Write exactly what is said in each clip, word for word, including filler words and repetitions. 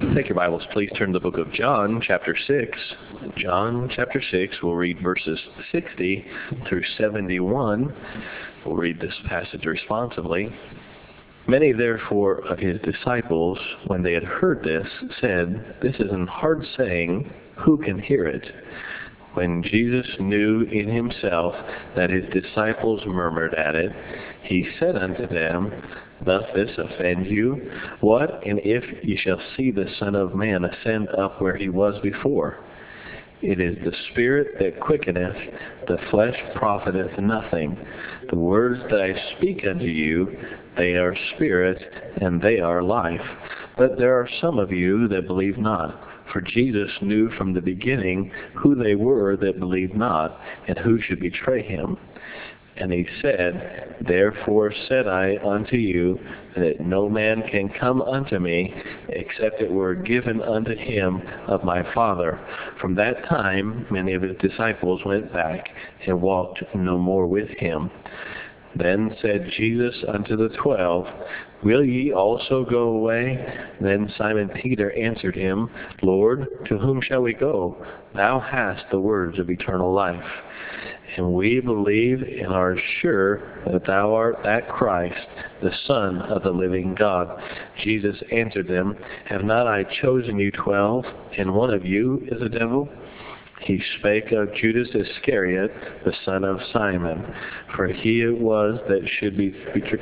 Take your Bibles, please turn to the book of John, chapter six. John, chapter six, we'll read verses sixty through seventy-one. We'll read this passage responsively. Many, therefore, of his disciples, when they had heard this, said, "This is an hard saying. Who can hear it?" When Jesus knew in himself that his disciples murmured at it, he said unto them, "Doth this offend you? What, and if ye shall see the Son of Man ascend up where he was before? It is the Spirit that quickeneth, the flesh profiteth nothing. The words that I speak unto you, they are spirit, and they are life. But there are some of you that believe not." For Jesus knew from the beginning who they were that believed not, and who should betray him. And he said, "Therefore said I unto you, that no man can come unto me, except it were given unto him of my Father." From that time many of his disciples went back, and walked no more with him. Then said Jesus unto the twelve, "Will ye also go away?" Then Simon Peter answered him, "Lord, to whom shall we go? Thou hast the words of eternal life. And we believe and are sure that thou art that Christ, the Son of the living God." Jesus answered them, "Have not I chosen you twelve, and one of you is a devil?" He spake of Judas Iscariot, the son of Simon, for he it was that should be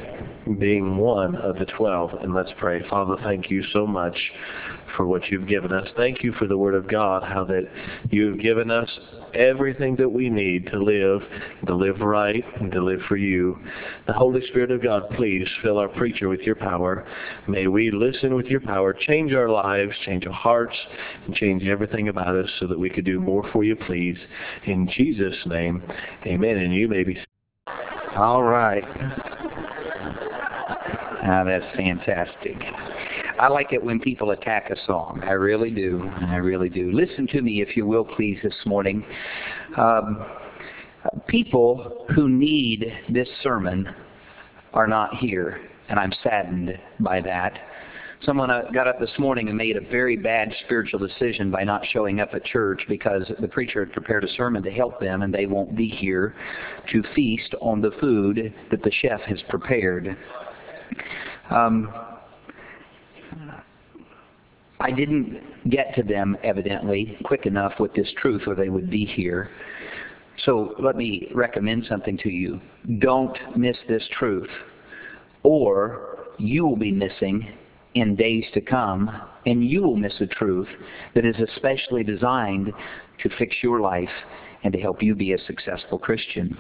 being one of the twelve. And let's pray. Father, thank you so much for what you've given us. Thank you for the Word of God, how that you've given us everything that we need to live, to live right, and to live for you. The Holy Spirit of God, please fill our preacher with your power. May we listen with your power, change our lives, change our hearts, and change everything about us so that we could do more for you, please. In Jesus' name, amen. And you may be... All right. Now that's fantastic. I like it when people attack a song. I really do. I really do. Listen to me, if you will, please, this morning. Um, people who need this sermon are not here, and I'm saddened by that. Someone uh, got up this morning and made a very bad spiritual decision by not showing up at church because the preacher had prepared a sermon to help them, and they won't be here to feast on the food that the chef has prepared. Um, I didn't get to them, evidently, quick enough with this truth or they would be here. So let me recommend something to you. Don't miss this truth, or you will be missing in days to come, and you will miss a truth that is especially designed to fix your life and to help you be a successful Christian.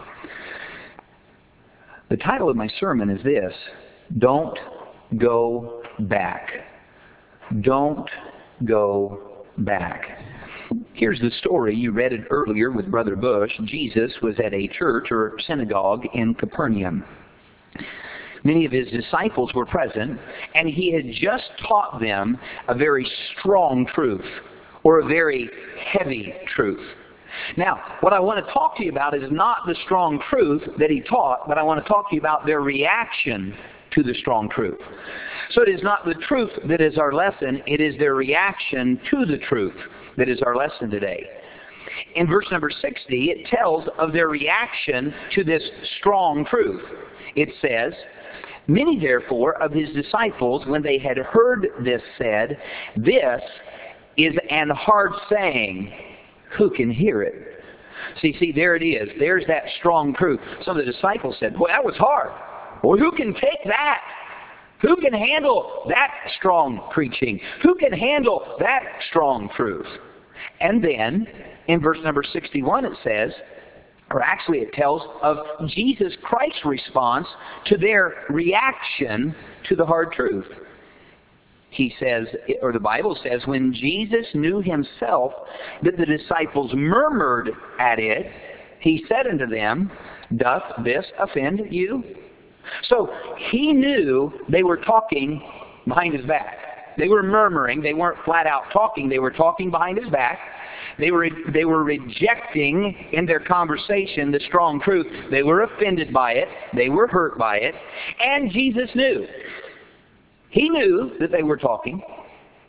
The title of my sermon is this: Don't Go Back. Don't go back. Here's the story. You read it earlier with Brother Bush. Jesus was at a church or synagogue in Capernaum. Many of his disciples were present, and he had just taught them a very strong truth, or a very heavy truth. Now, what I want to talk to you about is not the strong truth that he taught, but I want to talk to you about their reaction to the strong truth. So it is not the truth that is our lesson, it is their reaction to the truth that is our lesson today. In verse number sixty, it tells of their reaction to this strong truth. It says, "Many therefore of his disciples, when they had heard this, said, 'This is an hard saying. Who can hear it?'" See, see, there it is. There's that strong truth. Some of the disciples said, "Well, that was hard. Well, who can take that? Who can handle that strong preaching? Who can handle that strong truth?" And then, in verse number sixty-one, it says, or actually it tells of Jesus Christ's response to their reaction to the hard truth. He says, or the Bible says, when Jesus knew himself that the disciples murmured at it, he said unto them, "Doth this offend you?" So he knew they were talking behind his back. They were murmuring. They weren't flat out talking. They were talking behind his back. They were, they were rejecting in their conversation the strong truth. They were offended by it. They were hurt by it. And Jesus knew. He knew that they were talking.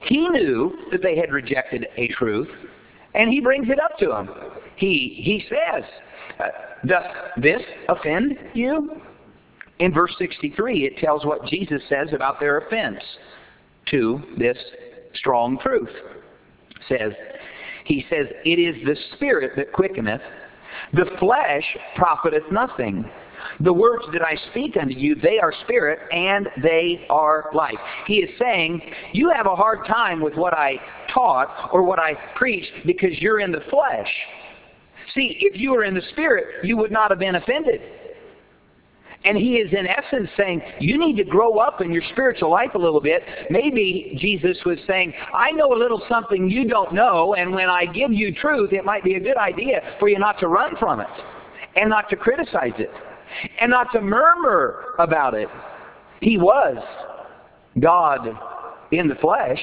He knew that they had rejected a truth, and he brings it up to them. He, he says, uh, does this offend you? In verse sixty-three, it tells what Jesus says about their offense to this strong truth. It says, he says, it is the Spirit that quickeneth, the flesh profiteth nothing. The words that I speak unto you, they are spirit and they are life. He is saying, you have a hard time with what I taught or what I preached because you're in the flesh. See, if you were in the Spirit, you would not have been offended. And he is in essence saying, you need to grow up in your spiritual life a little bit. Maybe Jesus was saying, I know a little something you don't know, and when I give you truth, it might be a good idea for you not to run from it, and not to criticize it, and not to murmur about it. He was God in the flesh.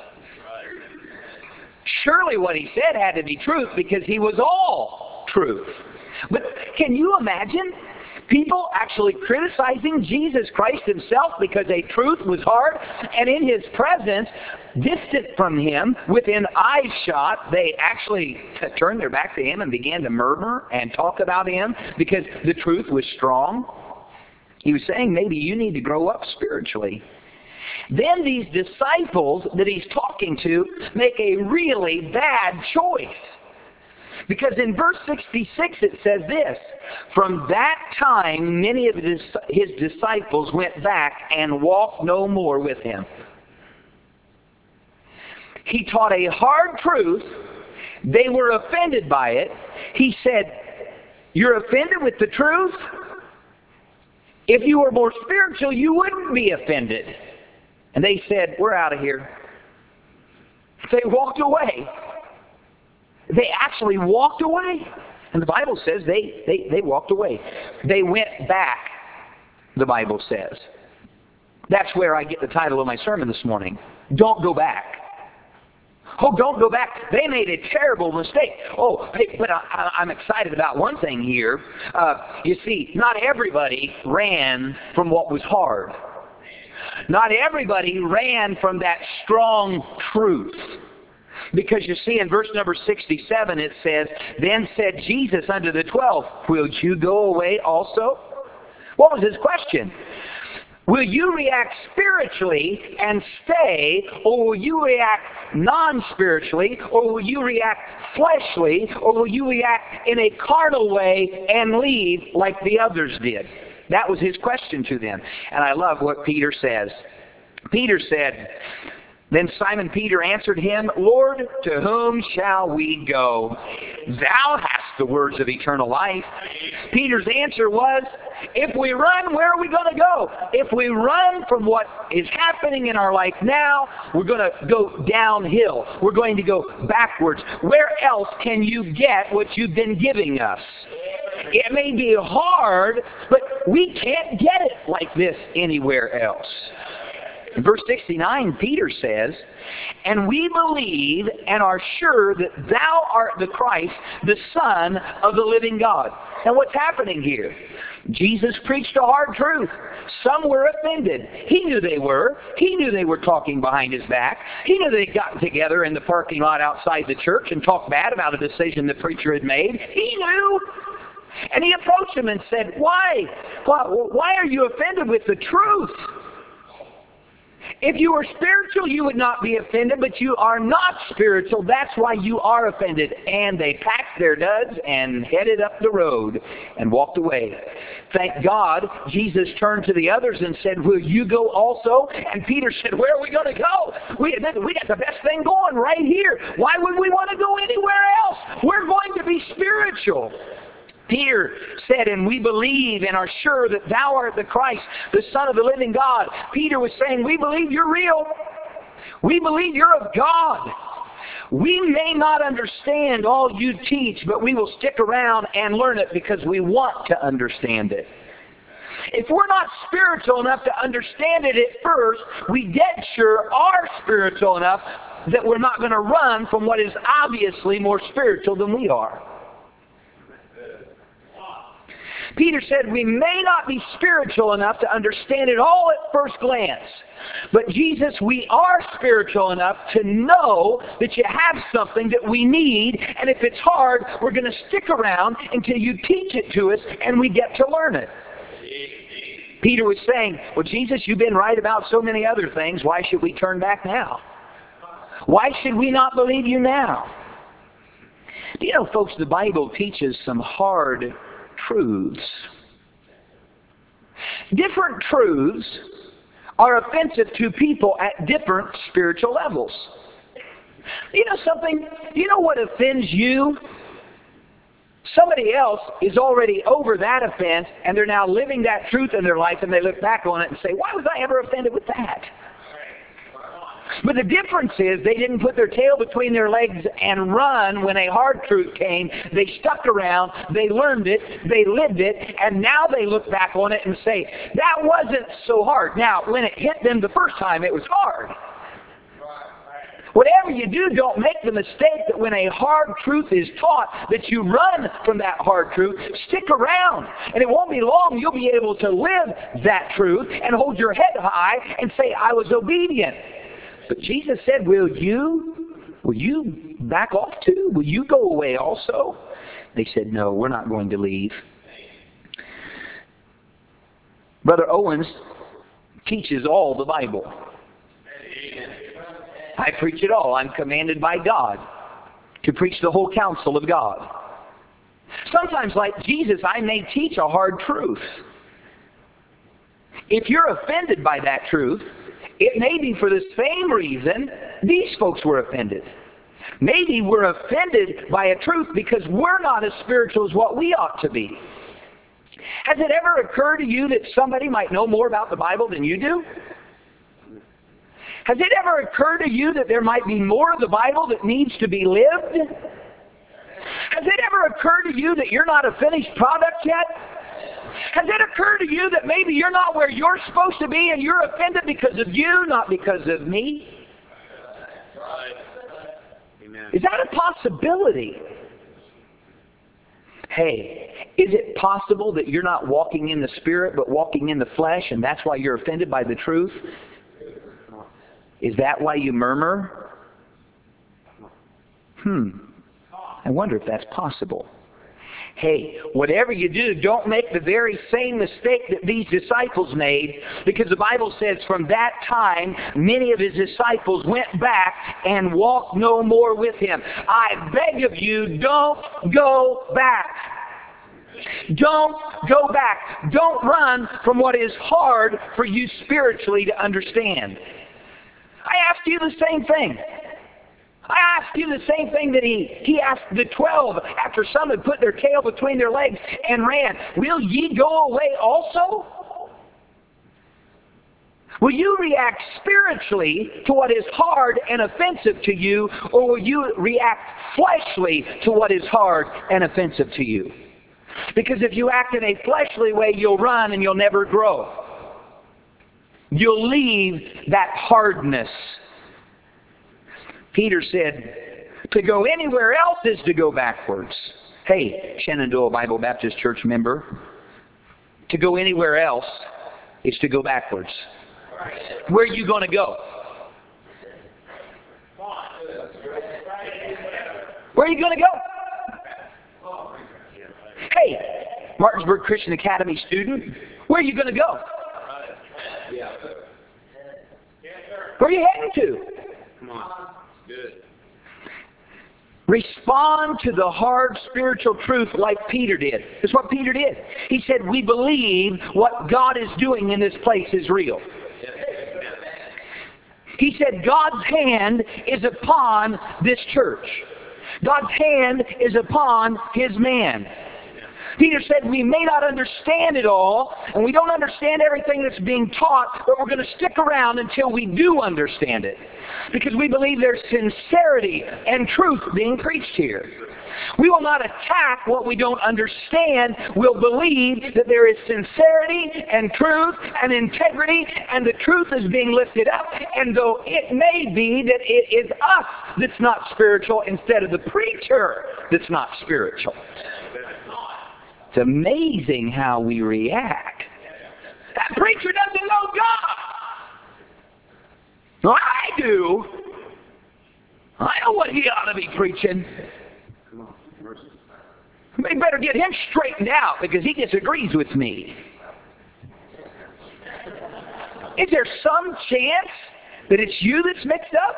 Surely what he said had to be truth because he was all truth. But can you imagine people actually criticizing Jesus Christ himself because a truth was hard, and in his presence, distant from him, within eye shot, they actually t- turned their back to him and began to murmur and talk about him because the truth was strong? He was saying maybe you need to grow up spiritually. Then these disciples that he's talking to make a really bad choice. Because in verse sixty-six it says this, from that time many of his, his disciples went back and walked no more with him. He taught a hard truth. They were offended by it. He said, you're offended with the truth? If you were more spiritual, you wouldn't be offended. And they said, we're out of here. They walked away. They actually walked away. And the Bible says they, they, they walked away. They went back, the Bible says. That's where I get the title of my sermon this morning. Don't go back. Oh, don't go back. They made a terrible mistake. Oh, hey, but I, I'm excited about one thing here. Uh, you see, not everybody ran from what was hard. Not everybody ran from that strong truth. Because you see in verse number sixty-seven it says, then said Jesus unto the twelve, will you go away also? What was his question? Will you react spiritually and stay, or will you react non-spiritually, or will you react fleshly, or will you react in a carnal way and leave like the others did? That was his question to them. And I love what Peter says. Peter said, then Simon Peter answered him, Lord, to whom shall we go? Thou hast the words of eternal life. Peter's answer was, if we run, where are we going to go? If we run from what is happening in our life now, we're going to go downhill. We're going to go backwards. Where else can you get what you've been giving us? It may be hard, but we can't get it like this anywhere else. In verse sixty-nine, Peter says, and we believe and are sure that thou art the Christ, the Son of the living God. Now what's happening here? Jesus preached a hard truth. Some were offended. He knew they were. He knew they were talking behind his back. He knew they'd gotten together in the parking lot outside the church and talked bad about a decision the preacher had made. He knew. And he approached him and said, why? Why, why are you offended with the truth? If you were spiritual, you would not be offended, but you are not spiritual. That's why you are offended. And they packed their duds and headed up the road and walked away. Thank God, Jesus turned to the others and said, will you go also? And Peter said, where are we going to go? We, we got the best thing going right here. Why would we want to go anywhere else? We're going to be spiritual. Peter said, and we believe and are sure that thou art the Christ, the Son of the living God. Peter was saying, we believe you're real. We believe you're of God. We may not understand all you teach, but we will stick around and learn it because we want to understand it. If we're not spiritual enough to understand it at first, we dead sure are spiritual enough that we're not going to run from what is obviously more spiritual than we are. Peter said we may not be spiritual enough to understand it all at first glance. But Jesus, we are spiritual enough to know that you have something that we need, and if it's hard, we're going to stick around until you teach it to us and we get to learn it. Peter was saying, well, Jesus, you've been right about so many other things. Why should we turn back now? Why should we not believe you now? Do you know, folks, the Bible teaches some hard truths. Different truths are offensive to people at different spiritual levels. You know something? You know what offends you? Somebody else is already over that offense, and they're now living that truth in their life, and they look back on it and say, why was I ever offended with that? But the difference is they didn't put their tail between their legs and run when a hard truth came. They stuck around, they learned it, they lived it, and now they look back on it and say, that wasn't so hard. Now, when it hit them the first time, it was hard. Whatever you do, don't make the mistake that when a hard truth is taught, that you run from that hard truth. Stick around. And it won't be long, you'll be able to live that truth and hold your head high and say, I was obedient. But Jesus said, will you, will you back off too? Will you go away also? They said, no, we're not going to leave. Brother Owens teaches all the Bible. I preach it all. I'm commanded by God to preach the whole counsel of God. Sometimes, like Jesus, I may teach a hard truth. If you're offended by that truth, it may be for the same reason these folks were offended. Maybe we're offended by a truth because we're not as spiritual as what we ought to be. Has it ever occurred to you that somebody might know more about the Bible than you do? Has it ever occurred to you that there might be more of the Bible that needs to be lived? Has it ever occurred to you that you're not a finished product yet? Has it occurred to you that maybe you're not where you're supposed to be and you're offended because of you, not because of me? Is that a possibility? Hey, is it possible that you're not walking in the Spirit but walking in the flesh, and that's why you're offended by the truth? Is that why you murmur? Hmm. I wonder if that's possible. Hey, whatever you do, don't make the very same mistake that these disciples made, because the Bible says from that time, many of his disciples went back and walked no more with him. I beg of you, don't go back. Don't go back. Don't run from what is hard for you spiritually to understand. I ask you the same thing. I asked you the same thing that he, he asked the twelve after some had put their tail between their legs and ran. Will ye go away also? Will you react spiritually to what is hard and offensive to you, or will you react fleshly to what is hard and offensive to you? Because if you act in a fleshly way, you'll run and you'll never grow. You'll leave that hardness. Peter said, to go anywhere else is to go backwards. Hey, Shenandoah Bible Baptist Church member, to go anywhere else is to go backwards. Where are you going to go? Where are you going to go? Hey, Martinsburg Christian Academy student, where are you going to go? Where are you heading to? Come on. Good. Respond to the hard spiritual truth like Peter did. That's what Peter did. He said, we believe what God is doing in this place is real. He said, God's hand is upon this church. God's hand is upon his man. Peter said, we may not understand it all, and we don't understand everything that's being taught, but we're going to stick around until we do understand it. Because we believe there's sincerity and truth being preached here. We will not attack what we don't understand. We'll believe that there is sincerity and truth and integrity, and the truth is being lifted up. And though it may be that it is us that's not spiritual instead of the preacher that's not spiritual. It's amazing how we react. That preacher doesn't know God. Well, I do. I know what he ought to be preaching. We better get him straightened out because he disagrees with me. Is there some chance that it's you that's mixed up?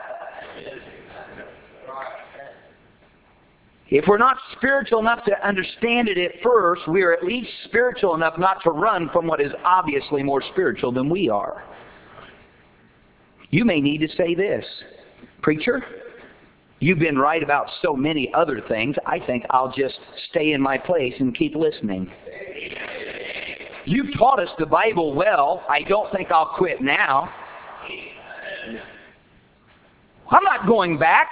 If we're not spiritual enough to understand it at first, we're at least spiritual enough not to run from what is obviously more spiritual than we are. You may need to say this, preacher, you've been right about so many other things, I think I'll just stay in my place and keep listening. You've taught us the Bible well, I don't think I'll quit now. I'm not going back.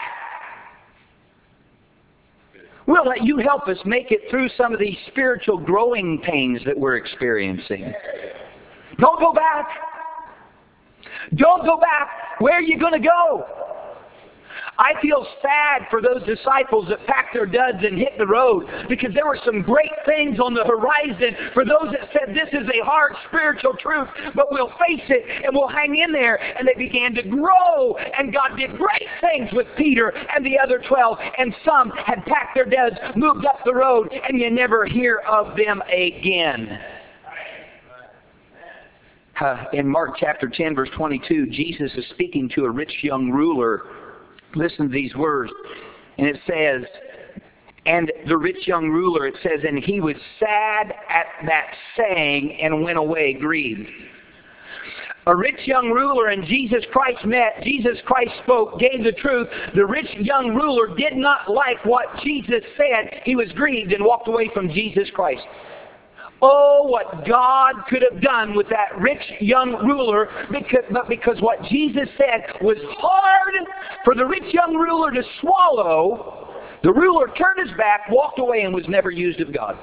We'll let you help us make it through some of these spiritual growing pains that we're experiencing. Don't go back. Don't go back. Where are you going to go? I feel sad for those disciples that packed their duds and hit the road because there were some great things on the horizon for those that said this is a hard spiritual truth, but we'll face it and we'll hang in there. And they began to grow, and God did great things with Peter and the other twelve, and some had packed their duds, moved up the road, and you never hear of them again. Uh, in Mark chapter ten, verse twenty-two, Jesus is speaking to a rich young ruler. Listen to these words. And it says, and the rich young ruler, it says, and he was sad at that saying and went away grieved. A rich young ruler and Jesus Christ met. Jesus Christ spoke, gave the truth. The rich young ruler did not like what Jesus said. He was grieved and walked away from Jesus Christ. Oh, what God could have done with that rich young ruler, because, but because what Jesus said was hard for the rich young ruler to swallow, the ruler turned his back, walked away, and was never used of God.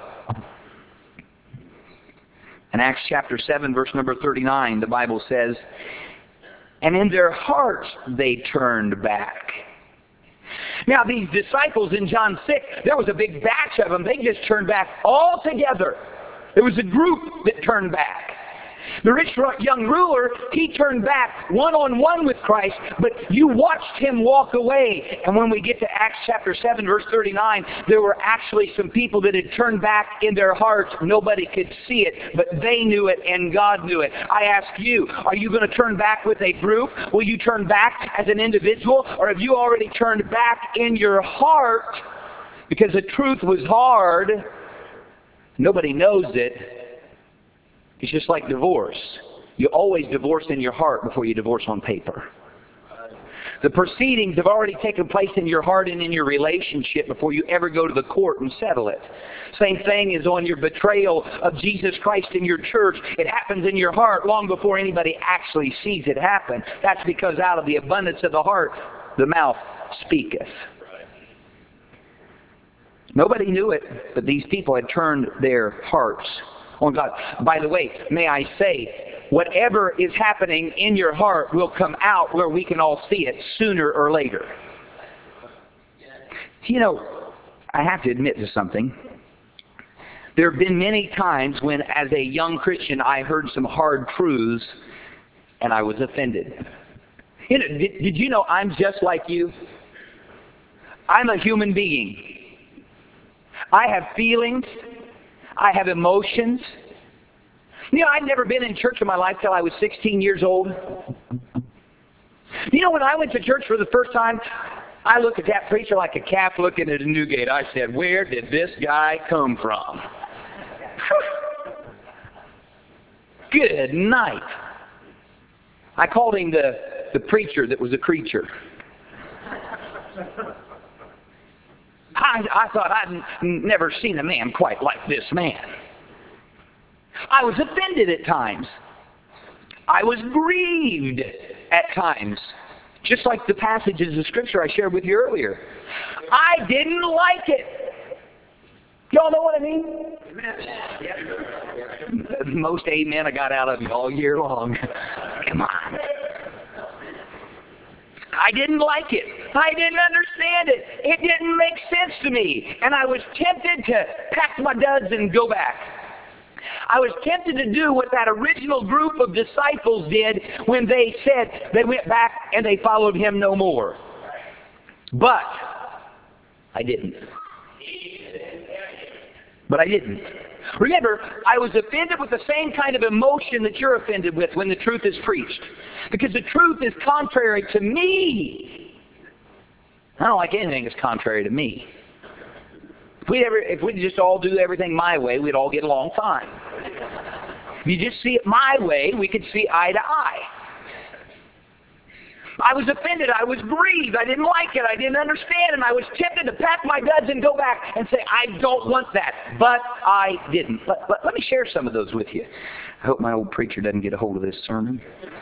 In Acts chapter seven, verse number thirty-nine, the Bible says, and in their hearts they turned back. Now, these disciples in John six, there was a big batch of them. They just turned back all together. There was a group that turned back. The rich young ruler, he turned back one-on-one with Christ, but you watched him walk away. And when we get to Acts chapter seven, verse thirty-nine, there were actually some people that had turned back in their hearts. Nobody could see it, but they knew it and God knew it. I ask you, are you going to turn back with a group? Will you turn back as an individual? Or have you already turned back in your heart because the truth was hard? Nobody knows it. It's just like divorce. You always divorce in your heart before you divorce on paper. The proceedings have already taken place in your heart and in your relationship before you ever go to the court and settle it. Same thing is on your betrayal of Jesus Christ in your church. It happens in your heart long before anybody actually sees it happen. That's because out of the abundance of the heart, the mouth speaketh. Nobody knew it, but these people had turned their hearts on God. By the way, may I say, whatever is happening in your heart will come out where we can all see it sooner or later. You know, I have to admit to something. There have been many times when, as a young Christian, I heard some hard truths and I was offended. You know, did, did you know I'm just like you? I'm a human being. I have feelings. I have emotions. You know, I'd never been in church in my life till I was sixteen years old. You know, when I went to church for the first time, I looked at that preacher like a calf looking at a Newgate. I said, where did this guy come from? Good night. I called him the, the preacher that was a creature. I, I thought I'd n- never seen a man quite like this man. I was offended at times. I was grieved at times. Just like the passages of Scripture I shared with you earlier. I didn't like it. Y'all know what I mean? Amen. Most amen I got out of you all year long. Come on. I didn't like it. I didn't understand it. It didn't make sense to me. And I was tempted to pack my duds and go back. I was tempted to do what that original group of disciples did when they said they went back and they followed him no more. But I didn't. But I didn't. Remember, I was offended with the same kind of emotion that you're offended with when the truth is preached. Because the truth is contrary to me. I don't like anything that's contrary to me. If we ever, if we just all do everything my way, we'd all get along fine. If you just see it my way, we could see eye to eye. I was offended. I was grieved. I didn't like it. I didn't understand. And I was tempted to pack my duds and go back and say, I don't want that. But I didn't. Let, let, let me share some of those with you. I hope my old preacher doesn't get a hold of this sermon.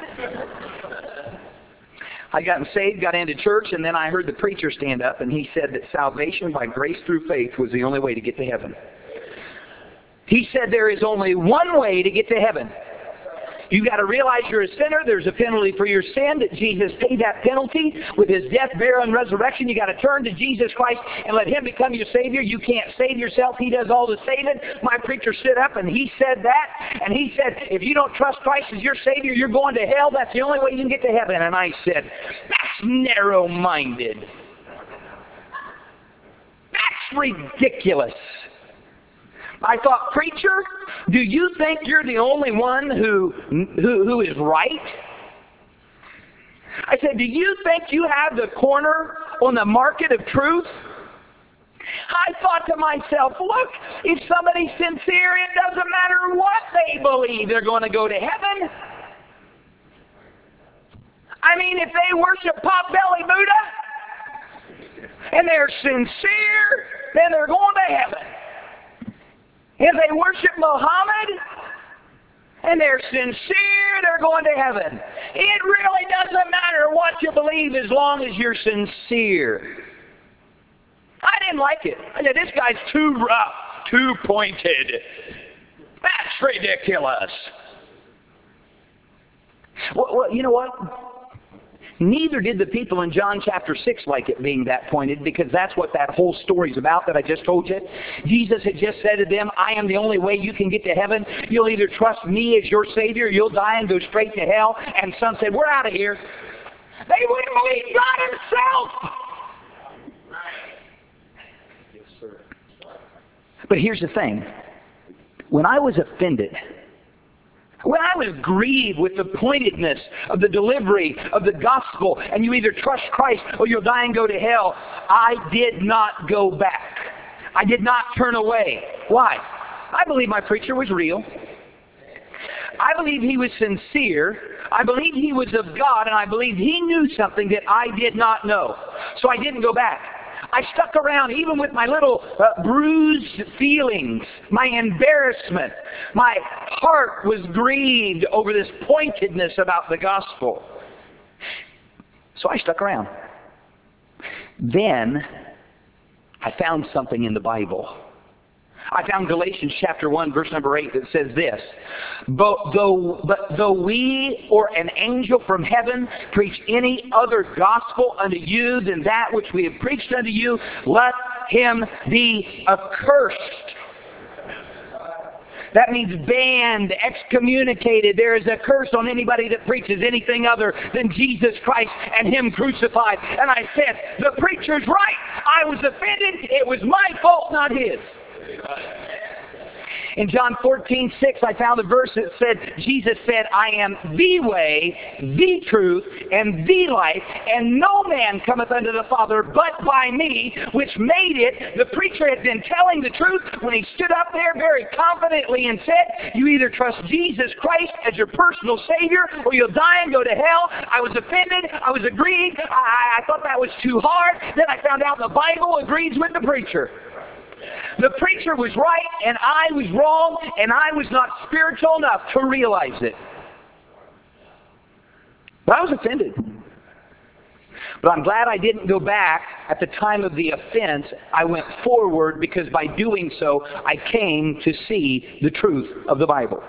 I got saved, got into church, and then I heard the preacher stand up, and he said that salvation by grace through faith was the only way to get to heaven. He said there is only one way to get to heaven. You've got to realize you're a sinner. There's a penalty for your sin, that Jesus paid that penalty with his death, burial, and resurrection. You've got to turn to Jesus Christ and let him become your Savior. You can't save yourself. He does all the saving. My preacher stood up and he said that. And he said, if you don't trust Christ as your Savior, you're going to hell. That's the only way you can get to heaven. And I said, that's narrow-minded. That's ridiculous. I thought, preacher, do you think you're the only one who, who, who is right? I said, do you think you have the corner on the market of truth? I thought to myself, look, if somebody's sincere, it doesn't matter what they believe, they're going to go to heaven. I mean, if they worship Potbelly Buddha and they're sincere, then they're going to heaven. If they worship Muhammad and they're sincere, they're going to heaven. It really doesn't matter what you believe as long as you're sincere. I didn't like it. I said, this guy's too rough, too pointed. That's ridiculous. Well, well, you know what? Neither did the people in John chapter six like it being that pointed, because that's what that whole story's about that I just told you. Jesus had just said to them, I am the only way you can get to heaven. You'll either trust me as your Savior, you'll die and go straight to hell. And some said, we're out of here. They wouldn't believe God himself. Yes, sir. But here's the thing. When I was offended, when I was grieved with the pointedness of the delivery of the gospel, and you either trust Christ or you'll die and go to hell, I did not go back. I did not turn away. Why? I believe my preacher was real. I believe he was sincere. I believe he was of God, and I believe he knew something that I did not know. So I didn't go back. I stuck around even with my little uh, bruised feelings, my embarrassment. My heart was grieved over this pointedness about the gospel. So I stuck around. Then I found something in the Bible. I found Galatians chapter one, verse number eight, that says this. But though, but though we or an angel from heaven preach any other gospel unto you than that which we have preached unto you, let him be accursed. That means banned, excommunicated. There is a curse on anybody that preaches anything other than Jesus Christ and him crucified. And I said, the preacher's right. I was offended. It was my fault, not his. In John fourteen six, I found a verse that said, Jesus said, I am the way, the truth, and the life, and no man cometh unto the Father but by me, which made it. The preacher had been telling the truth when he stood up there very confidently and said, you either trust Jesus Christ as your personal Savior, or you'll die and go to hell. I was offended. I was aggrieved. I, I thought that was too hard. Then I found out the Bible agrees with the preacher. The preacher was right, and I was wrong, and I was not spiritual enough to realize it. But I was offended. But I'm glad I didn't go back at the time of the offense. I went forward, because by doing so, I came to see the truth of the Bible.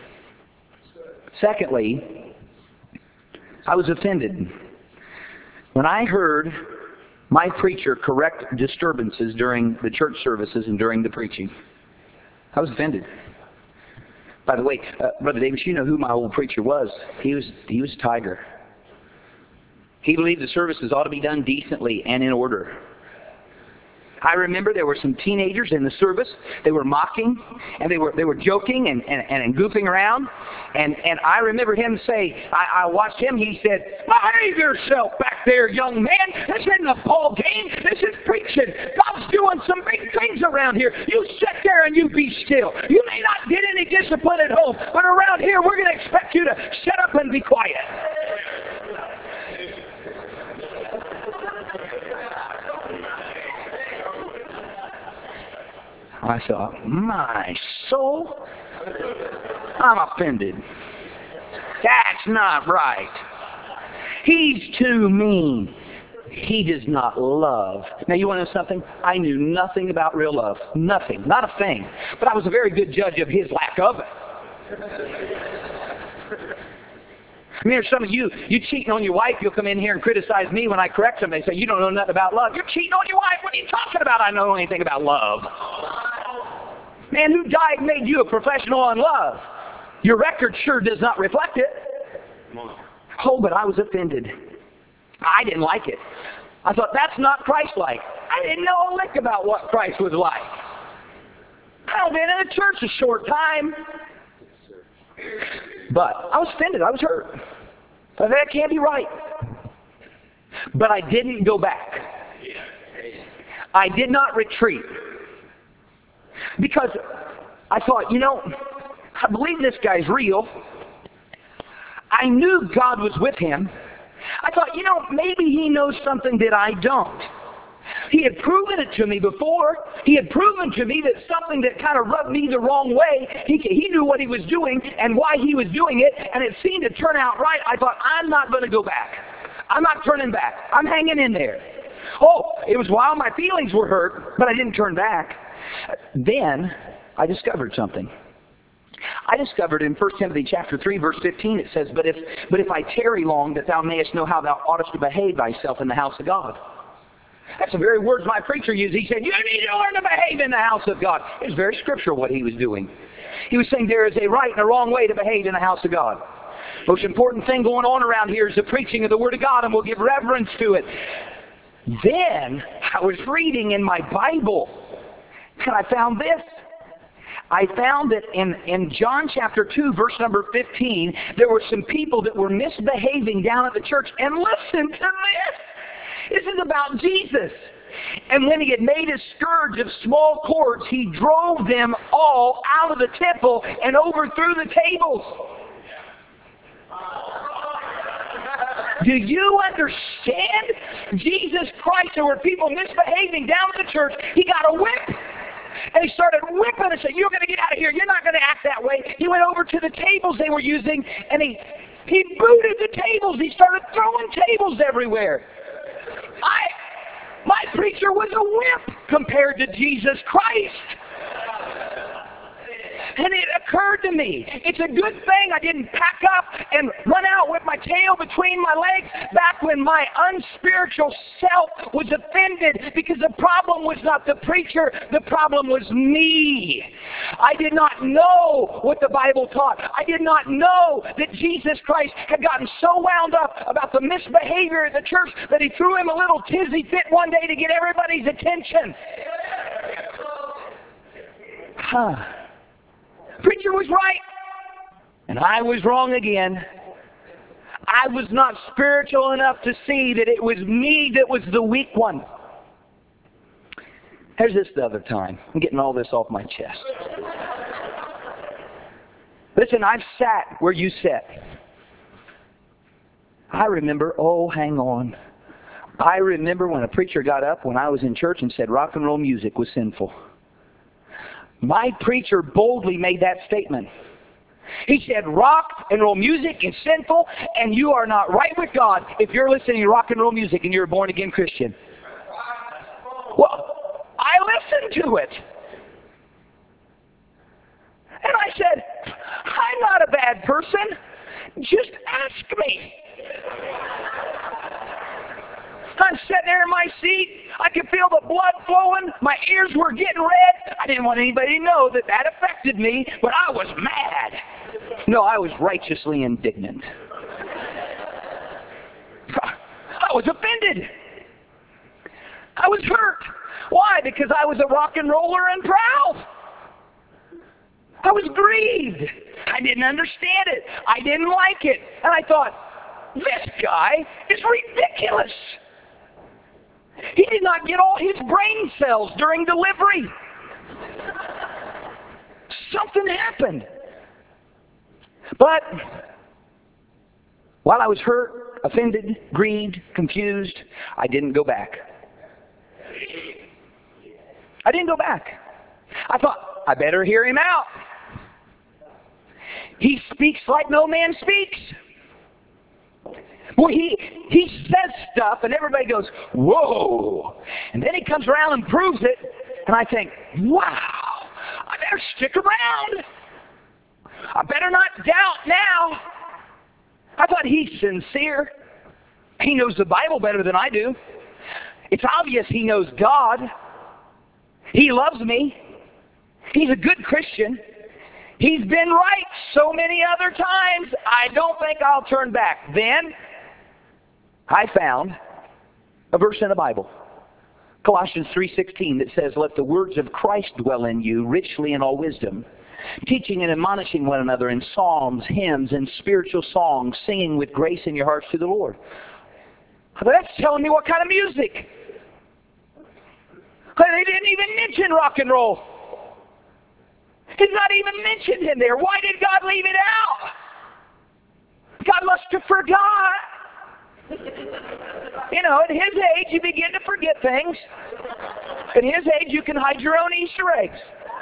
Secondly, I was offended When I heard my preacher correct disturbances during the church services and during the preaching, I was offended. By the way, uh, Brother Davis, you know who my old preacher was. He was he was a tiger. He believed the services ought to be done decently and in order. I remember there were some teenagers in the service. They were mocking, and they were they were joking and, and, and goofing around. And, and I remember him say, I, I watched him, he said, behave yourself back there, young man. This isn't a ball game. This is preaching. God's doing some big things around here. You sit there and you be still. You may not get any discipline at home, but around here we're going to expect you to shut up and be quiet. I thought, my soul, I'm offended. That's not right. He's too mean. He does not love. Now, you want to know something? I knew nothing about real love. Nothing. Not a thing. But I was a very good judge of his lack of it. I mean, there's some of you, you cheating on your wife, you'll come in here and criticize me when I correct them. They say, you don't know nothing about love. You're cheating on your wife. What are you talking about? I don't know anything about love. Man, who died and made you a professional on love? Your record sure does not reflect it. Oh, but I was offended. I didn't like it. I thought, that's not Christ-like. I didn't know a lick about what Christ was like. I've been in the church a short time. But I was offended. I was hurt. But that can't be right. But I didn't go back. I did not retreat. Because I thought, you know, I believe this guy's real. I knew God was with him. I thought, you know, maybe he knows something that I don't. He had proven it to me before. He had proven to me that something that kind of rubbed me the wrong way, he, he knew what he was doing and why he was doing it, and it seemed to turn out right. I thought, I'm not going to go back. I'm not turning back. I'm hanging in there. Oh, it was while my feelings were hurt, but I didn't turn back. Then I discovered something. I discovered in First Timothy chapter three, verse fifteen, it says, But if but if I tarry long, that thou mayest know how thou oughtest to behave thyself in the house of God. That's the very words my preacher used. He said, you need to learn to behave in the house of God. It was very scriptural what he was doing. He was saying there is a right and a wrong way to behave in the house of God. Most important thing going on around here is the preaching of the Word of God, and we'll give reverence to it. Then I was reading in my Bible, and I found this. I found that in, in John chapter two, verse number fifteen, there were some people that were misbehaving down at the church. And listen to this. This is about Jesus. And when he had made a scourge of small cords, he drove them all out of the temple and overthrew the tables. Do you understand? Jesus Christ, there were people misbehaving down at the church. He got a whip. And he started whipping and said, you're going to get out of here. You're not going to act that way. He went over to the tables they were using, and he, he booted the tables. He started throwing tables everywhere. I, my preacher was a whip compared to Jesus Christ. And it occurred to me, it's a good thing I didn't pack up and run out with my tail between my legs back when my unspiritual self was offended, because the problem was not the preacher, the problem was me. I did not know what the Bible taught. I did not know that Jesus Christ had gotten so wound up about the misbehavior at the church that he threw him a little tizzy fit one day to get everybody's attention. Huh. Preacher was right, and I was wrong again. I was not spiritual enough to see that it was me that was the weak one. Here's this the other time. I'm getting all this off my chest. Listen, I've sat where you sat. I remember, oh, hang on. I remember when a preacher got up when I was in church and said rock and roll music was sinful. My preacher boldly made that statement. He said, rock and roll music is sinful, and you are not right with God if you're listening to rock and roll music and you're a born-again Christian. Well, I listened to it. And I said, I'm not a bad person. Just ask me. I'm sitting there in my seat. I could feel the blood flowing. My ears were getting red. I didn't want anybody to know that that affected me, but I was mad. No, I was righteously indignant. I was offended. I was hurt. Why? Because I was a rock and roller and proud. I was grieved. I didn't understand it. I didn't like it. And I thought, this guy is ridiculous. He did not get all his brain cells during delivery. Something happened. But while I was hurt, offended, grieved, confused, I didn't go back. I didn't go back. I thought, I better hear him out. He speaks like no man speaks. Well, he, he says stuff and everybody goes, whoa. And then he comes around and proves it. And I think, wow, I better stick around. I better not doubt now. I thought he's sincere. He knows the Bible better than I do. It's obvious he knows God. He loves me. He's a good Christian. He's been right so many other times. I don't think I'll turn back. Then I found a verse in the Bible, Colossians three sixteen, that says, let the words of Christ dwell in you richly in all wisdom, teaching and admonishing one another in psalms, hymns, and spiritual songs, singing with grace in your hearts to the Lord. But that's telling me what kind of music. They didn't even mention rock and roll. It's not even mentioned in there. Why did God leave it out? God must have forgot. You know, at his age, you begin to forget things. At his age, you can hide your own Easter eggs.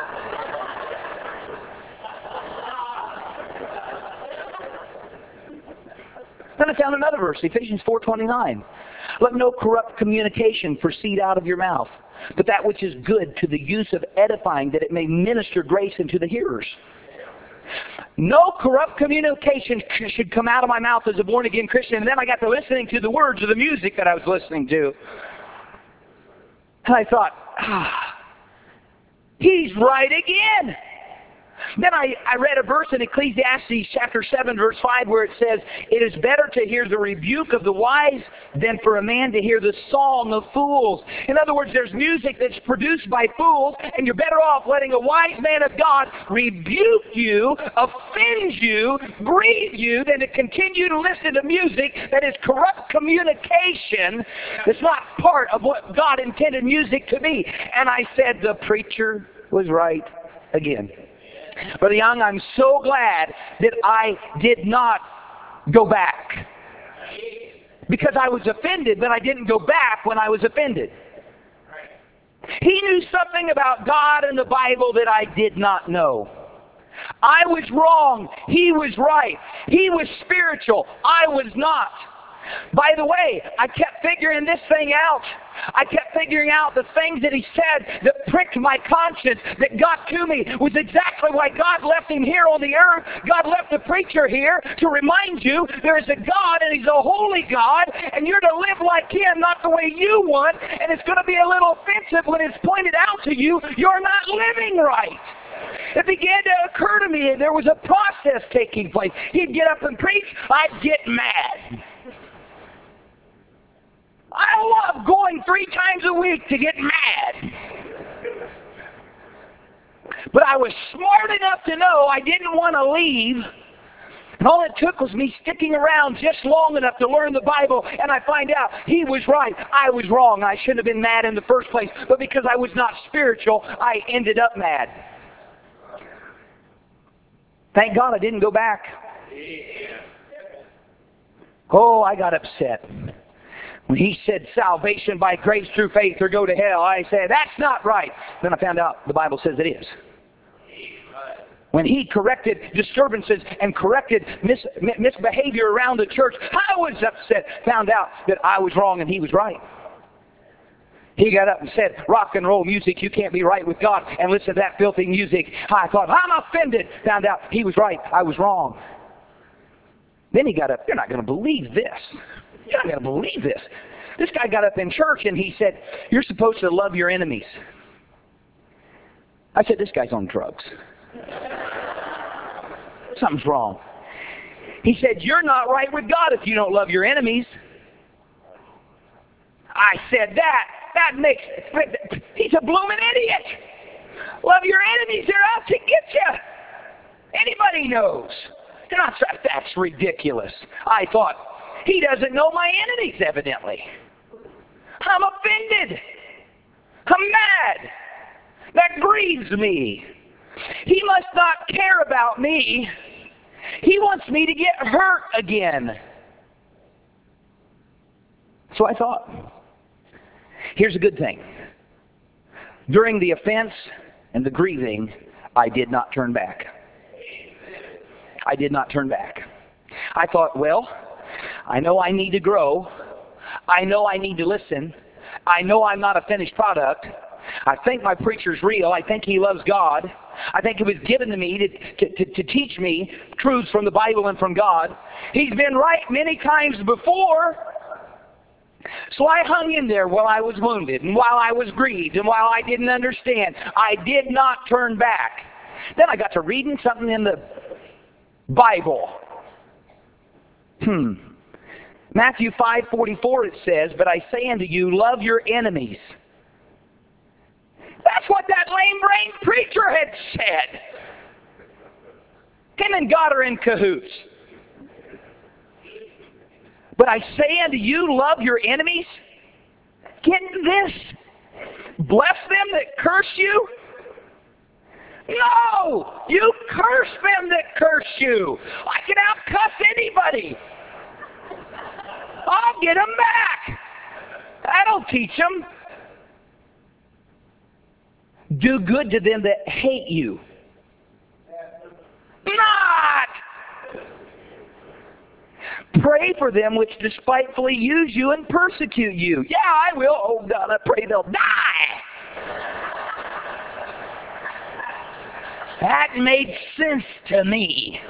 Then I found another verse, Ephesians four twenty-nine. Let no corrupt communication proceed out of your mouth, but that which is good to the use of edifying, that it may minister grace unto the hearers. No corrupt communication should come out of my mouth as a born-again Christian. And then I got to listening to the words of the music that I was listening to. And I thought, ah, he's right again. Then I, I read a verse in Ecclesiastes chapter seven, verse five, where it says, it is better to hear the rebuke of the wise than for a man to hear the song of fools. In other words, there's music that's produced by fools, and you're better off letting a wise man of God rebuke you, offend you, grieve you, than to continue to listen to music that is corrupt communication that's not part of what God intended music to be. And I said, the preacher was right again. Brother Young, I'm so glad that I did not go back. Because I was offended, but I didn't go back when I was offended. He knew something about God and the Bible that I did not know. I was wrong. He was right. He was spiritual. I was not. By the way, I kept figuring this thing out. I kept figuring out the things that he said that pricked my conscience, that got to me, was exactly why God left him here on the earth. God left the preacher here to remind you there is a God, and he's a holy God, and you're to live like him, not the way you want, and it's going to be a little offensive when it's pointed out to you you're not living right. It began to occur to me there was a process taking place. He'd get up and preach, I'd get mad. I love going three times a week to get mad. But I was smart enough to know I didn't want to leave. And all it took was me sticking around just long enough to learn the Bible, and I find out he was right. I was wrong. I shouldn't have been mad in the first place. But because I was not spiritual, I ended up mad. Thank God I didn't go back. Oh, I got upset. When he said salvation by grace through faith or go to hell, I said, that's not right. Then I found out the Bible says it is. When he corrected disturbances and corrected mis- misbehavior around the church, I was upset. Found out that I was wrong and he was right. He got up and said, rock and roll music, you can't be right with God and listen to that filthy music. I thought, I'm offended. Found out he was right, I was wrong. Then he got up, you're not going to believe this. You're not going to believe this. This guy got up in church and he said, you're supposed to love your enemies. I said, this guy's on drugs. Something's wrong. He said, you're not right with God if you don't love your enemies. I said, that, that makes, he's a blooming idiot. Love your enemies, they're out to get you. Anybody knows. They're not, that's ridiculous. I thought, he doesn't know my enemies, evidently. I'm offended. I'm mad. That grieves me. He must not care about me. He wants me to get hurt again. So I thought, here's a good thing. During the offense and the grieving, I did not turn back. I did not turn back. I thought, well, I know I need to grow. I know I need to listen. I know I'm not a finished product. I think my preacher's real. I think he loves God. I think it was given to me to, to, to, to teach me truths from the Bible and from God. He's been right many times before. So I hung in there while I was wounded and while I was grieved and while I didn't understand. I did not turn back. Then I got to reading something in the Bible. Hmm. Matthew five forty-four it says, but I say unto you, love your enemies. That's what that lame-brained preacher had said. Him and God are in cahoots. But I say unto you, love your enemies. Get this. Bless them that curse you. No! You curse them that curse you. I can out-cuss anybody. I'll get them back. That'll teach them. Do good to them that hate you. Not! Pray for them which despitefully use you and persecute you. Yeah, I will. Oh God, I pray they'll die. That made sense to me.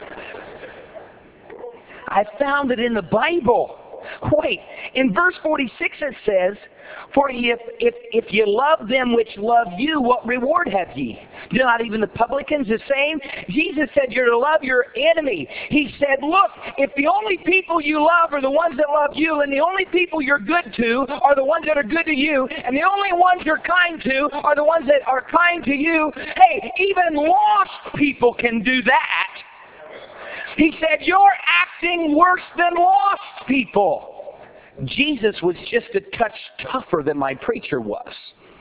I found it in the Bible. Wait, in verse forty-six it says, for if, if, if you love them which love you, what reward have ye? Do not even the publicans the same? Jesus said you're to love your enemy. He said, look, if the only people you love are the ones that love you, and the only people you're good to are the ones that are good to you, and the only ones you're kind to are the ones that are kind to you, hey, even lost people can do that. He said, you're acting worse than lost people. Jesus was just a touch tougher than my preacher was.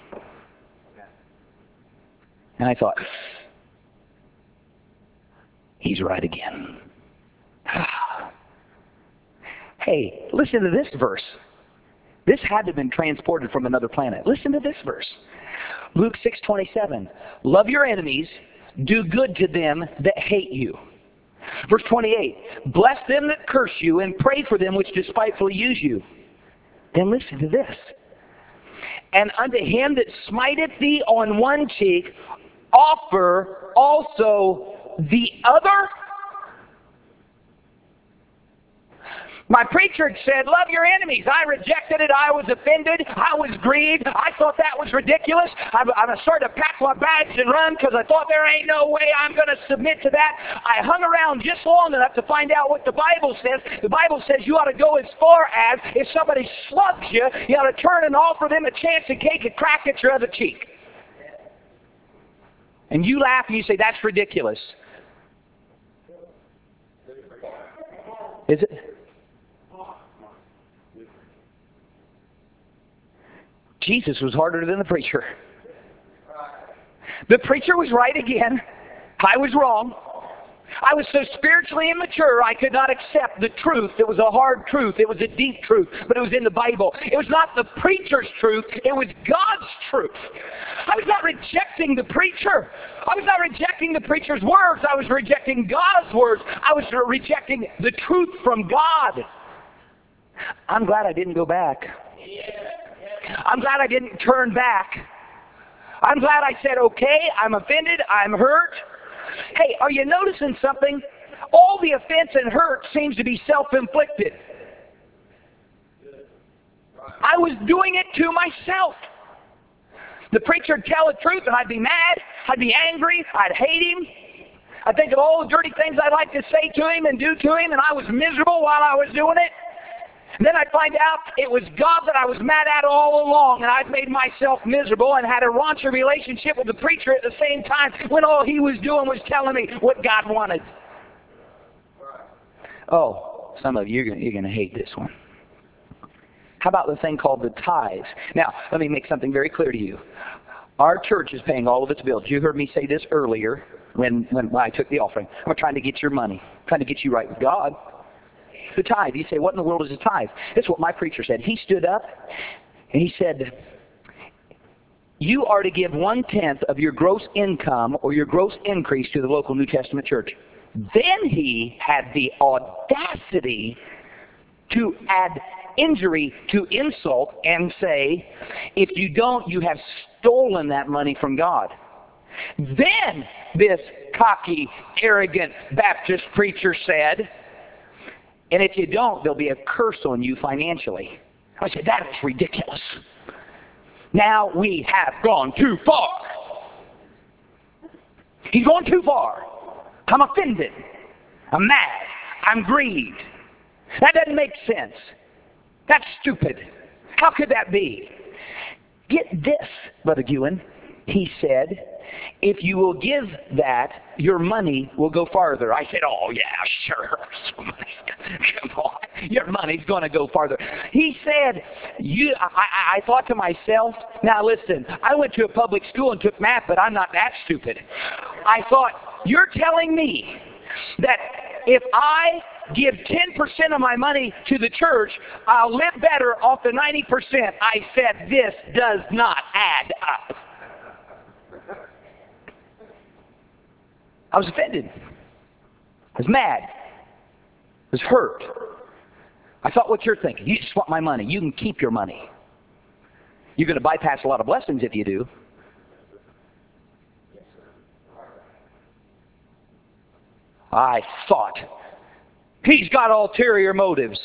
And I thought, he's right again. Hey, listen to this verse. This had to have been transported from another planet. Listen to this verse. Luke six twenty-seven. Love your enemies, do good to them that hate you. Verse twenty-eight, bless them that curse you and pray for them which despitefully use you. Then listen to this. And unto him that smiteth thee on one cheek, offer also the other. My preacher had said, love your enemies. I rejected it. I was offended. I was grieved. I thought that was ridiculous. I, I started to pack my bags and run because I thought there ain't no way I'm going to submit to that. I hung around just long enough to find out what the Bible says. The Bible says you ought to go as far as if somebody slugs you, you ought to turn and offer them a chance to take a crack at your other cheek. And you laugh and you say, that's ridiculous. Is it? Jesus was harder than the preacher. The preacher was right again. I was wrong. I was so spiritually immature I could not accept the truth. It was a hard truth. It was a deep truth. But it was in the Bible. It was not the preacher's truth. It was God's truth. I was not rejecting the preacher. I was not rejecting the preacher's words. I was rejecting God's words. I was rejecting the truth from God. I'm glad I didn't go back. I'm glad I didn't turn back. I'm glad I said, okay, I'm offended, I'm hurt. Hey, are you noticing something? All the offense and hurt seems to be self-inflicted. I was doing it to myself. The preacher would tell the truth and I'd be mad, I'd be angry, I'd hate him. I'd think of all the dirty things I'd like to say to him and do to him, and I was miserable while I was doing it. And then I'd find out it was God that I was mad at all along, and I'd made myself miserable and had a raunchy relationship with the preacher at the same time when all he was doing was telling me what God wanted. Oh, some of you, you're going you're going to hate this one. How about the thing called the tithes? Now, let me make something very clear to you. Our church is paying all of its bills. You heard me say this earlier when, when I took the offering. We're trying to get your money, trying to get you right with God. The tithe. You say, what in the world is a tithe? That's what my preacher said. He stood up and he said, you are to give one-tenth of your gross income or your gross increase to the local New Testament church. Then he had the audacity to add injury to insult and say, if you don't, you have stolen that money from God. Then this cocky, arrogant Baptist preacher said, and if you don't, there'll be a curse on you financially. I said, that is ridiculous. Now we have gone too far. He's gone too far. I'm offended. I'm mad. I'm grieved. That doesn't make sense. That's stupid. How could that be? Get this, Brother Ewan. He said, if you will give that, your money will go farther. I said, oh, yeah, sure. Come on. Your money's going to go farther. He said, you. I, I thought to myself, now listen, I went to a public school and took math, but I'm not that stupid. I thought, you're telling me that if I give ten percent of my money to the church, I'll live better off the ninety percent. I said, this does not add up. I was offended. I was mad. I was hurt. I thought what you're thinking. You just want my money. You can keep your money. You're going to bypass a lot of blessings if you do. I thought, he's got ulterior motives.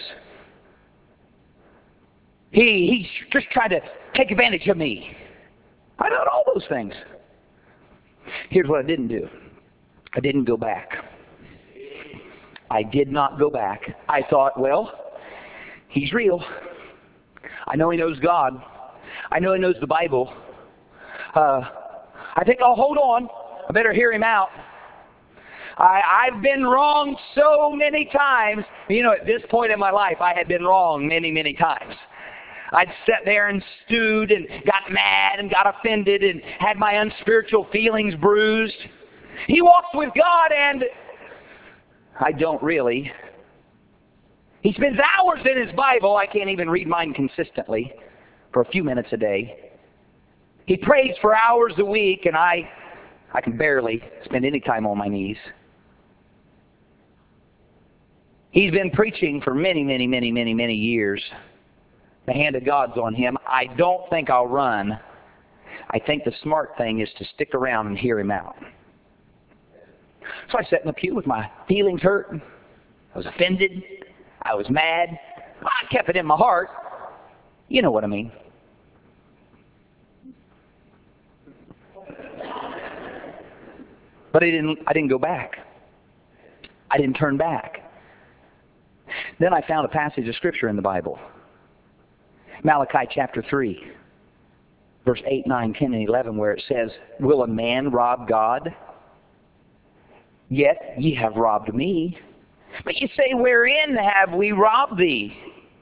He, he's just trying to take advantage of me. I thought all those things. Here's what I didn't do. I didn't go back. I did not go back. I thought, well, he's real. I know he knows God. I know he knows the Bible. Uh, I think I'll hold on. I better hear him out. I, I've been wrong so many times. You know, at this point in my life, I had been wrong many, many times. I'd sat there and stewed and got mad and got offended and had my unspiritual feelings bruised. He walks with God and I don't really. He spends hours in his Bible. I can't even read mine consistently for a few minutes a day. He prays for hours a week and I, I can barely spend any time on my knees. He's been preaching for many, many, many, many, many years. The hand of God's on him. I don't think I'll run. I think the smart thing is to stick around and hear him out. So I sat in the pew with my feelings hurt. I was offended. I was mad. I kept it in my heart. You know what I mean. But I didn't, I didn't go back. I didn't turn back. Then I found a passage of Scripture in the Bible. Malachi chapter three, verse eight, nine, ten, and eleven, where it says, will a man rob God? Yet ye have robbed me. But you say, wherein have we robbed thee?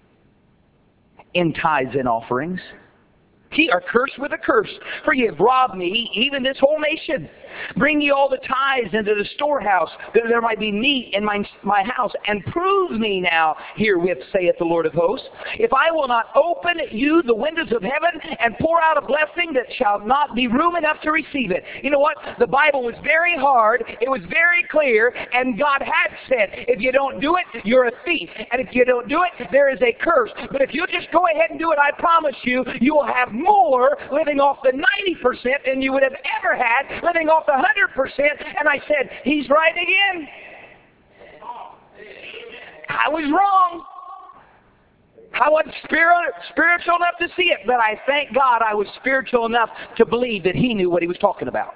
In tithes and offerings. Ye are cursed with a curse, for ye have robbed me, even this whole nation. Bring ye all the tithes into the storehouse, that there might be meat in my, my house, and prove me now herewith, saith the Lord of hosts, if I will not open you the windows of heaven and pour out a blessing that shall not be room enough to receive it. You know what? The Bible was very hard. It was very clear, and God had said, if you don't do it, you're a thief. And if you don't do it, there is a curse. But if you just go ahead and do it, I promise you, you will have more living off the ninety percent than you would have ever had living off the one hundred percent. And I said, he's right again. I was wrong. I wasn't spirit, spiritual enough to see it, but I thank God I was spiritual enough to believe that He knew what He was talking about.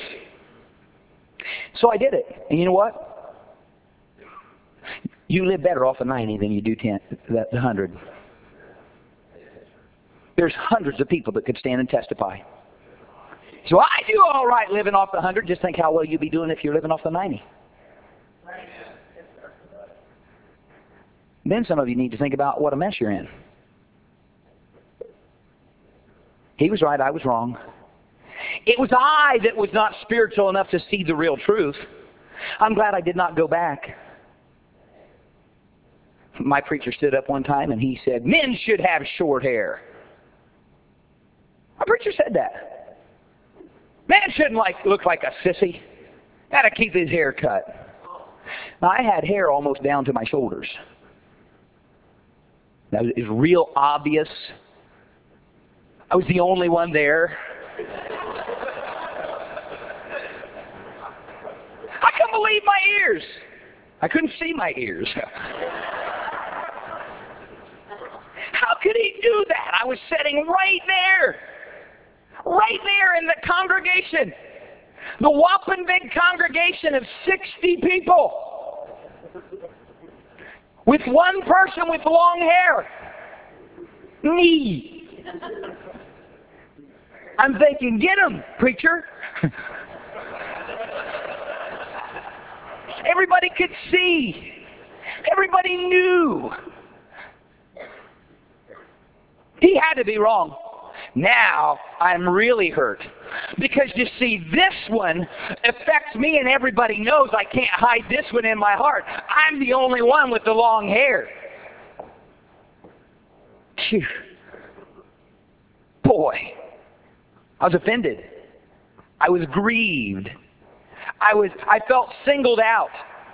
So I did it. And you know what? You live better off of ninety than you do ten, the one hundred. There's hundreds of people that could stand and testify. So I do all right living off the one hundred. Just think how well you'd be doing if you're living off the ninety. Then some of you need to think about what a mess you're in. He was right, I was wrong. It was I that was not spiritual enough to see the real truth. I'm glad I did not go back. My preacher stood up one time and he said, men should have short hair. My preacher said that. Man shouldn't like look like a sissy. Got to keep his hair cut. Now, I had hair almost down to my shoulders. That was real obvious. I was the only one there. I couldn't believe my ears. I couldn't see my ears. How could he do that? I was sitting right there. Right there in the congregation. The whopping big congregation of sixty people. With one person with long hair. Me. I'm thinking, get him, preacher. Everybody could see. Everybody knew. He had to be wrong. Now I'm really hurt. Because you see, this one affects me and everybody knows I can't hide this one in my heart. I'm the only one with the long hair. Phew. Boy, I was offended. I was grieved. I was I felt singled out.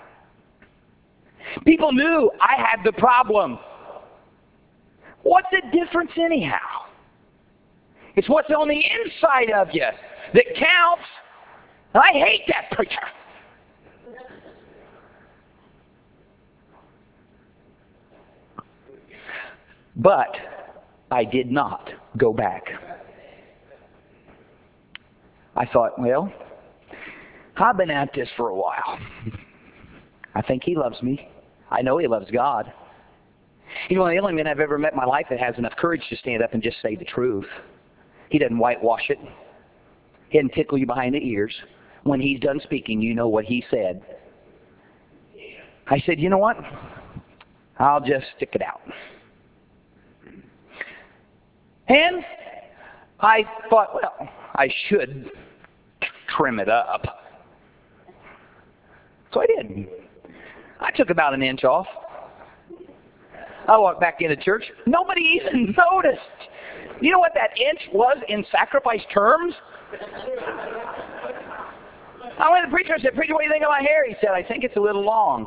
People knew I had the problem. What's the difference anyhow? It's what's on the inside of you that counts. I hate that preacher. But I did not go back. I thought, well, I've been at this for a while. I think he loves me. I know he loves God. You know, the only man I've ever met in my life that has enough courage to stand up and just say the truth. He doesn't whitewash it. He doesn't tickle you behind the ears. When he's done speaking, you know what he said. I said, you know what? I'll just stick it out. And I thought, well, I should trim it up. So I did. I took about an inch off. I walked back into church. Nobody even noticed. You know what that inch was in sacrifice terms? I went to the preacher and said, preacher, what do you think of my hair? He said, I think it's a little long.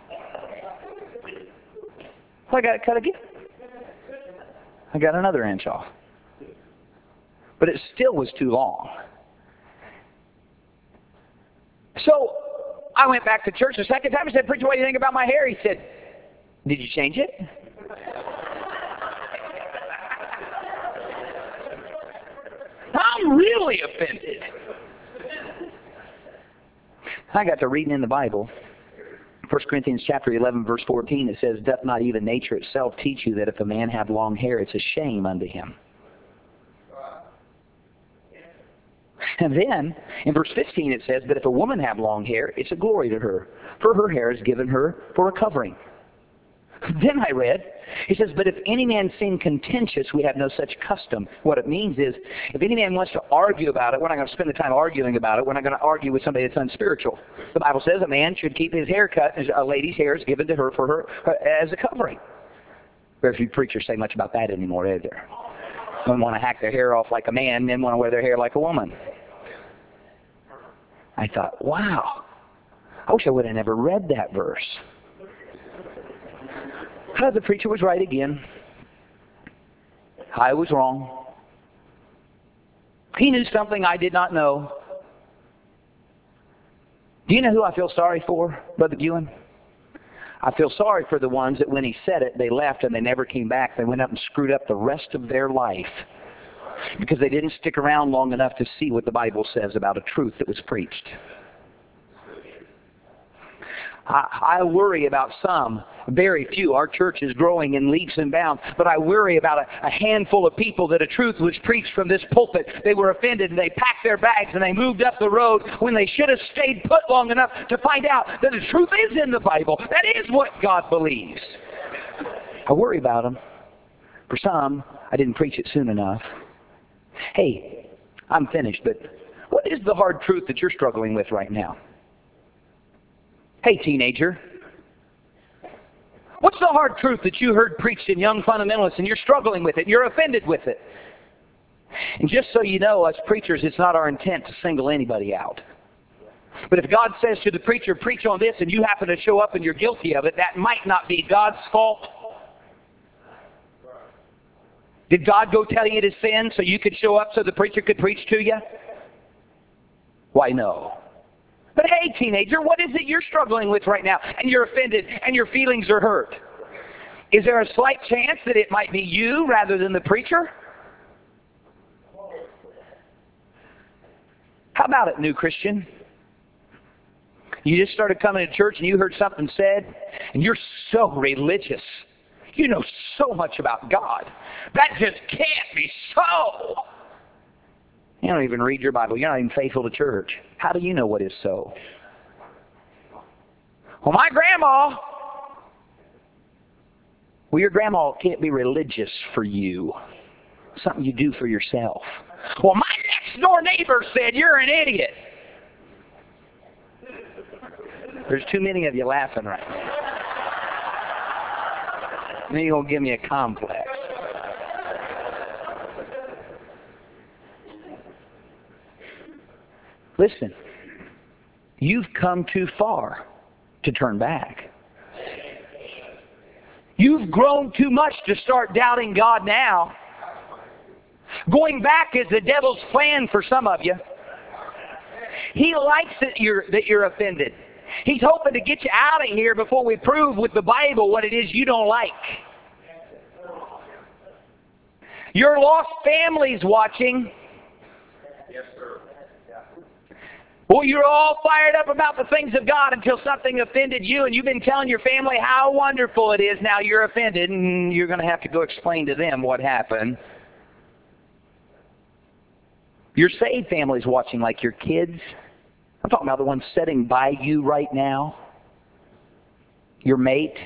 So I got it cut again. I got another inch off. But it still was too long. So I went back to church the second time and said, preacher, what do you think about my hair? He said, did you change it? I'm really offended. I got to reading in the Bible. First Corinthians chapter eleven, verse fourteen, it says, doth not even nature itself teach you that if a man have long hair, it's a shame unto him? And then, in verse fifteen, it says, but if a woman have long hair, it's a glory to her, for her hair is given her for a covering. Then I read, he says, but if any man seem contentious, we have no such custom. What it means is, if any man wants to argue about it, we're not going to spend the time arguing about it. We're not going to argue with somebody that's unspiritual. The Bible says a man should keep his hair cut, and a lady's hair is given to her for her uh, as a covering. Very few preachers say much about that anymore, either. Women want to hack their hair off like a man, men want to wear their hair like a woman. I thought, wow, I wish I would have never read that verse. Uh, the preacher was right again. I was wrong. He knew something I did not know. Do you know who I feel sorry for, Brother Ewan? I feel sorry for the ones that when he said it, they left and they never came back. They went up and screwed up the rest of their life because they didn't stick around long enough to see what the Bible says about a truth that was preached. I, I worry about some, very few. Our church is growing in leaps and bounds, but I worry about a, a handful of people that a truth was preached from this pulpit. They were offended and they packed their bags and they moved up the road when they should have stayed put long enough to find out that the truth is in the Bible. That is what God believes. I worry about them. For some, I didn't preach it soon enough. Hey, I'm finished, but what is the hard truth that you're struggling with right now? Hey, teenager, what's the hard truth that you heard preached in Young Fundamentalists and you're struggling with it, and you're offended with it? And just so you know, us preachers, it's not our intent to single anybody out. But if God says to the preacher, preach on this, and you happen to show up and you're guilty of it, that might not be God's fault. Did God go tell you to sin so you could show up so the preacher could preach to you? Why, no. But hey, teenager, what is it you're struggling with right now? And you're offended and your feelings are hurt. Is there a slight chance that it might be you rather than the preacher? How about it, new Christian? You just started coming to church and you heard something said, and you're so religious. You know so much about God. That just can't be so. You don't even read your Bible. You're not even faithful to church. How do you know what is so? Well, my grandma. Well, your grandma can't be religious for you. Something you do for yourself. Well, my next door neighbor said you're an idiot. There's too many of you laughing right now. And then you're going to give me a complex. Listen, you've come too far to turn back. You've grown too much to start doubting God now. Going back is the devil's plan for some of you. He likes that you're, that you're offended. He's hoping to get you out of here before we prove with the Bible what it is you don't like. Your lost family's watching. Yes, sir. Well, you're all fired up about the things of God until something offended you, and you've been telling your family how wonderful it is. Now you're offended, and you're going to have to go explain to them what happened. Your saved family's watching, like your kids. I'm talking about the ones sitting by you right now. Your mate.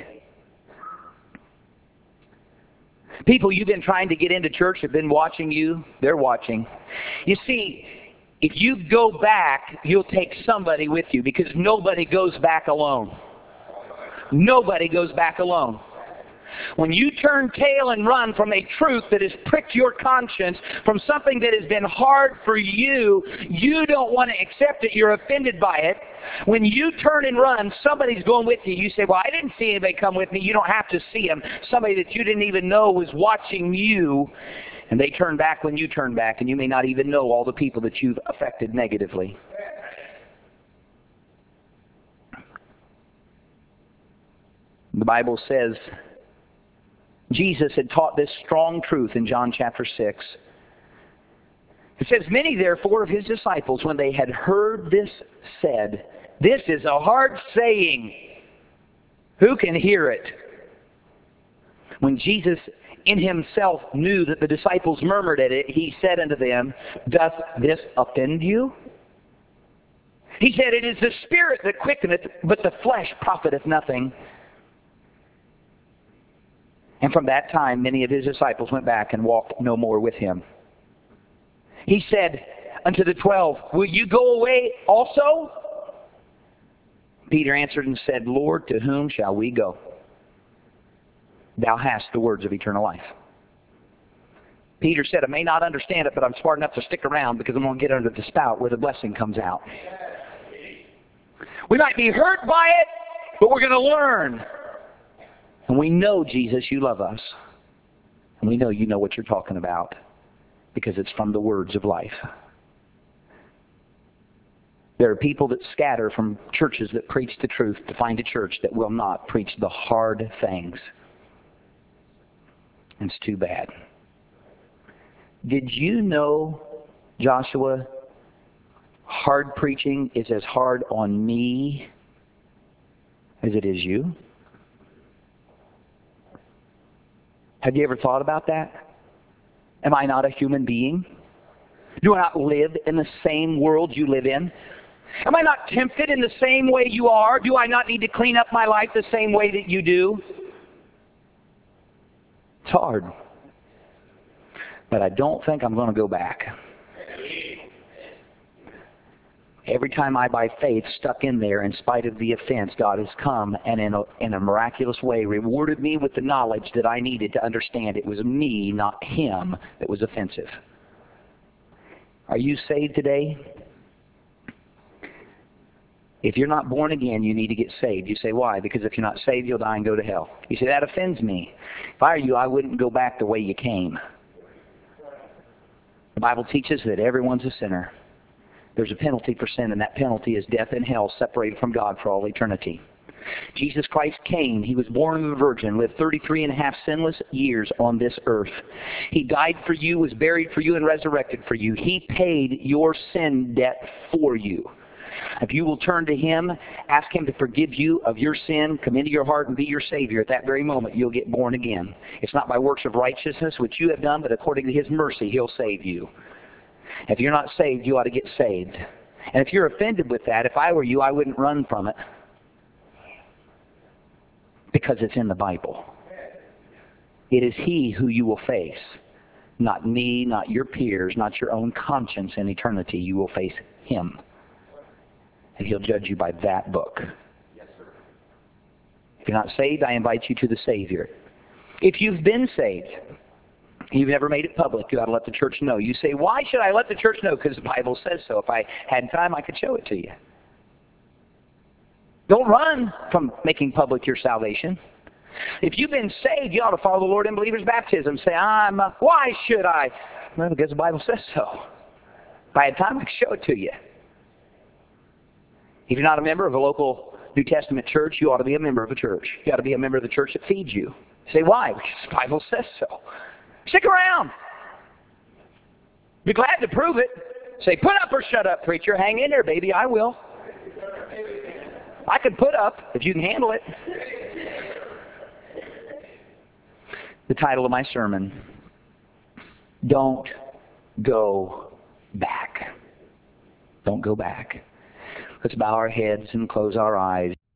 People you've been trying to get into church have been watching you. They're watching. You see, if you go back, you'll take somebody with you, because nobody goes back alone. Nobody goes back alone. When you turn tail and run from a truth that has pricked your conscience, from something that has been hard for you, you don't want to accept it. You're offended by it. When you turn and run, somebody's going with you. You say, well, I didn't see anybody come with me. You don't have to see them. Somebody that you didn't even know was watching you. And they turn back when you turn back, and you may not even know all the people that you've affected negatively. The Bible says Jesus had taught this strong truth in John chapter six. It says, many therefore of his disciples, when they had heard this, said, this is a hard saying. Who can hear it? When Jesus in himself knew that the disciples murmured at it, he said unto them, doth this offend you? He said, it is the Spirit that quickeneth, but the flesh profiteth nothing. And from that time, many of his disciples went back and walked no more with him. He said unto the twelve, will you go away also? Peter answered and said, Lord, to whom shall we go? Thou hast the words of eternal life. Peter said, I may not understand it, but I'm smart enough to stick around, because I'm going to get under the spout where the blessing comes out. We might be hurt by it, but we're going to learn. And we know, Jesus, you love us. And we know you know what you're talking about, because it's from the words of life. There are people that scatter from churches that preach the truth to find a church that will not preach the hard things. It's too bad. Did you know, Joshua, hard preaching is as hard on me as it is you? Have you ever thought about that? Am I not a human being? Do I not live in the same world you live in? Am I not tempted in the same way you are? Do I not need to clean up my life the same way that you do? It's hard. But I don't think I'm going to go back. Every time I, by faith, stuck in there in spite of the offense, God has come and in a, in a miraculous way rewarded me with the knowledge that I needed to understand it was me, not Him, that was offensive. Are you saved today? If you're not born again, you need to get saved. You say, why? Because if you're not saved, you'll die and go to hell. You say, that offends me. If I were you, I wouldn't go back the way you came. The Bible teaches that everyone's a sinner. There's a penalty for sin, and that penalty is death and hell, separated from God for all eternity. Jesus Christ came. He was born of a virgin, lived thirty-three and a half sinless years on this earth. He died for you, was buried for you, and resurrected for you. He paid your sin debt for you. If you will turn to Him, ask Him to forgive you of your sin, come into your heart and be your Savior, at that very moment you'll get born again. It's not by works of righteousness which you have done, but according to His mercy He'll save you. If you're not saved, you ought to get saved. And if you're offended with that, if I were you, I wouldn't run from it. Because it's in the Bible. It is He who you will face. Not me, not your peers, not your own conscience in eternity. You will face Him. And He'll judge you by that book. If you're not saved, I invite you to the Savior. If you've been saved, you've never made it public, you ought to let the church know. You say, why should I let the church know? Because the Bible says so. If I had time, I could show it to you. Don't run from making public your salvation. If you've been saved, you ought to follow the Lord in believer's baptism. Say, I'm, uh, why should I? Well, because the Bible says so. If I had time, I could show it to you. If you're not a member of a local New Testament church, you ought to be a member of a church. You ought to be a member of the church that feeds you. You say, why? Because the Bible says so. Stick around. Be glad to prove it. Say, put up or shut up, preacher. Hang in there, baby. I will. I can put up if you can handle it. The title of my sermon, Don't Go Back. Don't go back. Let's bow our heads and close our eyes.